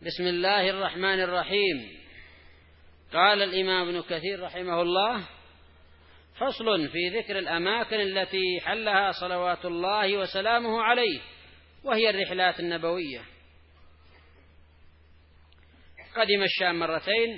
بسم الله الرحمن الرحيم. قال الإمام ابن كثير رحمه الله: فصل في ذكر الأماكن التي حلها صلوات الله وسلامه عليه، وهي الرحلات النبوية. قدم الشام مرتين،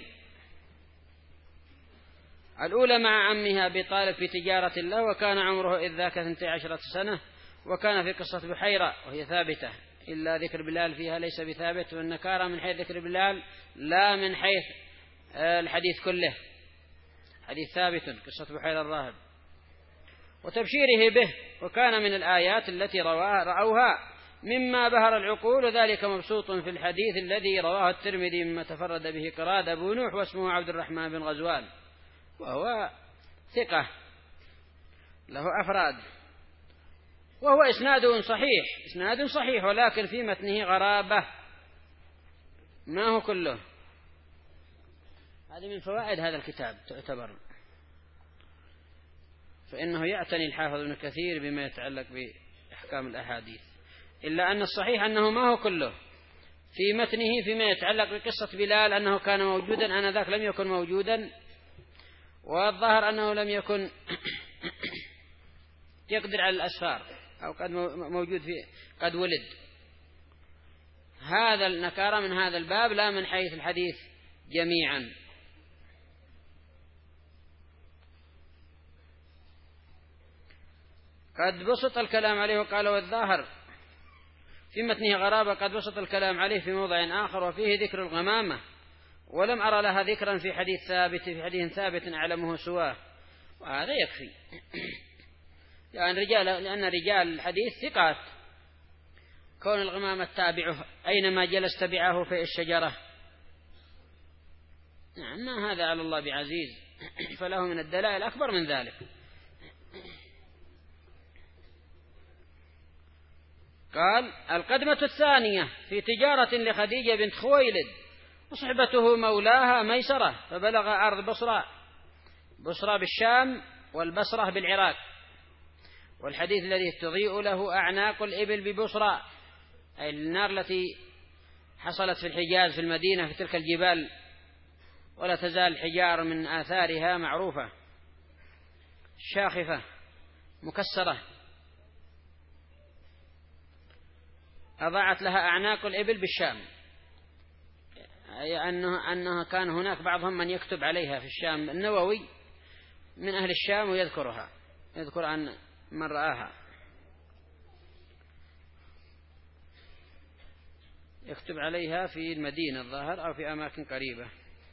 الأولى مع عمها أبي طالب في تجارة له، وكان عمره إذ ذاك 12 سنة، وكان في قصة بحيرة وهي ثابتة، إلا ذكر بلال فيها ليس بثابت، والنكارة من حيث ذكر بلال لا من حيث الحديث كله، حديث ثابت قصة بحيرة الراهب وتبشيره به. وكان من الآيات التي رأوها مما بهر العقول، وذلك مبسوط في الحديث الذي رواه الترمذي مما تفرد به قراد أبو نوح واسمه عبد الرحمن بن غزوان، وهو ثقة له أفراد، وهو إسناد صحيح ولكن في متنه غرابة، ما هو كله. هذه من فوائد هذا الكتاب تعتبر، فإنه يعتني الحافظ ابن كثير بما يتعلق بأحكام الأحاديث، إلا أن الصحيح أنه ما هو كله في متنه فيما يتعلق بقصة بلال أنه كان موجودا آنذاك، لم يكن موجودا، والظاهر أنه لم يكن يقدر على الأسفار، أو قد موجود قد ولد. هذا النكارة من هذا الباب لا من حيث الحديث جميعا. قد بسط الكلام عليه وقال: والظاهر في متنه غرابة، قد بسط الكلام عليه في موضع آخر وفيه ذكر الغمامة، ولم أرى لها ذكرا في حديث ثابت أعلمه سواه، وهذا يكفي. لأن رجال الحديث ثقات، كون الغمامة تابعه أينما جلس تبعه في الشجرة، نعم، ما هذا على الله بعزيز، فله من الدلائل أكبر من ذلك. قال: القدمة الثانية في تجارة لخديجة بنت خويلد، وصحبته مولاها ميسرة، فبلغ أرض بصرى بالشام والبصرة بالعراق. والحديث الذي تضيء له أعناق الإبل ببصرى، أي النار التي حصلت في الحجاز في المدينة في تلك الجبال، ولا تزال الحجار من آثارها معروفة، شاخفة مكسرة، أضاعت لها أعناق الإبل بالشام، أي أنه كان هناك بعضهم من يكتب عليها في الشام. النووي من أهل الشام ويذكرها، يذكر عن من رآها، يكتب عليها في المدينة الظاهر أو في أماكن قريبة.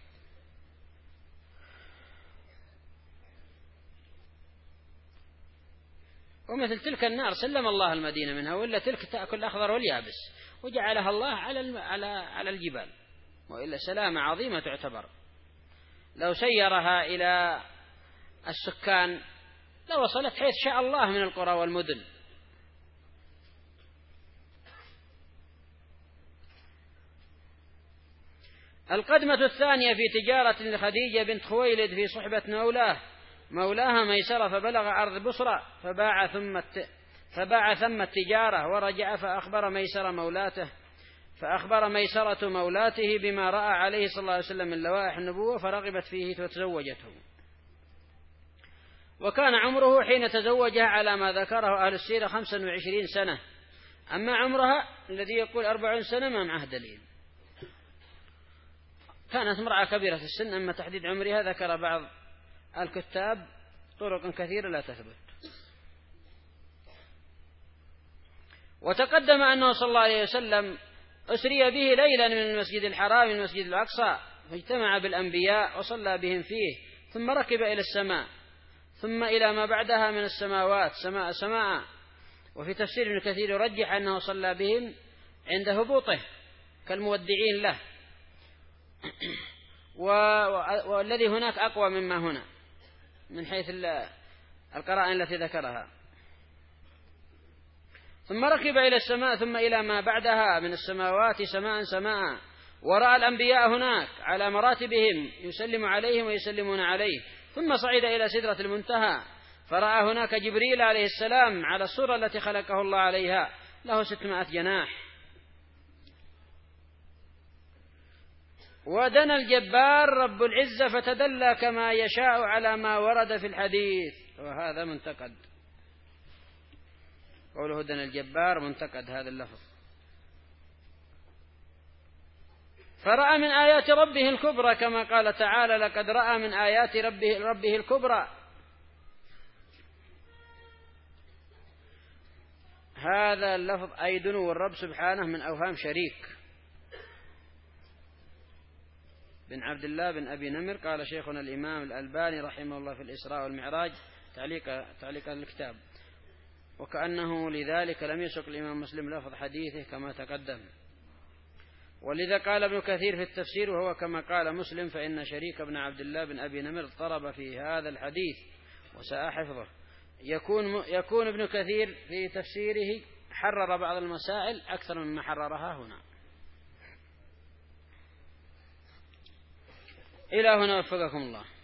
ومثل تلك النار سلم الله المدينة منها، وإلا تلك تأكل الأخضر واليابس، وجعلها الله على الجبال، وإلا سلامة عظيمة تعتبر. لو سيرها إلى السكان لوصلت حيث شاء الله من القرى والمدن. القدمة الثانية في تجارة لخديجة بنت خويلد في صحبة مولاها ميسرة، فبلغ أرض بصرى فباع ثم التجارة، ورجع فأخبر ميسرة مولاته بما رأى عليه صلى الله عليه وسلم من لوائح النبوة، فرغبت فيه وتزوجته. وكان عمره حين تزوجها على ما ذكره أهل السيرة 25 سنة، أما عمرها الذي يقول 40 سنة ما معه دليل. كانت امرأة كبيرة السن، أما تحديد عمرها ذكر بعض الكتاب طرق كثيرة لا تثبت. وتقدم أنه صلى الله عليه وسلم أسري به ليلا من المسجد الحرام من المسجد الأقصى، فاجتمع بالأنبياء وصلى بهم فيه، ثم ركب إلى السماء، ثم إلى ما بعدها من السماوات سماء. وفي تفسير ابن كثير يرجح أنه صلى بهم عند هبوطه كالمودعين له، والذي هناك أقوى مما هنا من حيث القرائن التي ذكرها. ثم ركب إلى السماء، ثم إلى ما بعدها من السماوات سماء، ورأى الأنبياء هناك على مراتبهم يسلم عليهم ويسلمون عليه، ثم صعد إلى سدرة المنتهى، فرأى هناك جبريل عليه السلام على الصورة التي خلقه الله عليها، له 600 جناح. ودنا الجبار رب العزة فتدلى كما يشاء على ما ورد في الحديث، وهذا منتقد. قوله دنا الجبار منتقد هذا اللفظ. فرأى من آيات ربه الكبرى كما قال تعالى لقد رأى من آيات ربه الكبرى. هذا اللفظ أي دنو الرب سبحانه من أوهام شريك. بن عبد الله بن أبي نمر. قال شيخنا الإمام الألباني رحمه الله في الإسراء والمعراج تعليق الكتاب: وكأنه لذلك لم يسق الإمام مسلم لفظ حديثه كما تقدم. ولذا قال ابن كثير في التفسير وهو كما قال مسلم، فإن شريك بن عبد الله بن أبي نمر اضطرب في هذا الحديث وساء حفظه. يكون ابن كثير في تفسيره حرر بعض المسائل أكثر مما حررها هنا. إلى هنا وفقكم الله.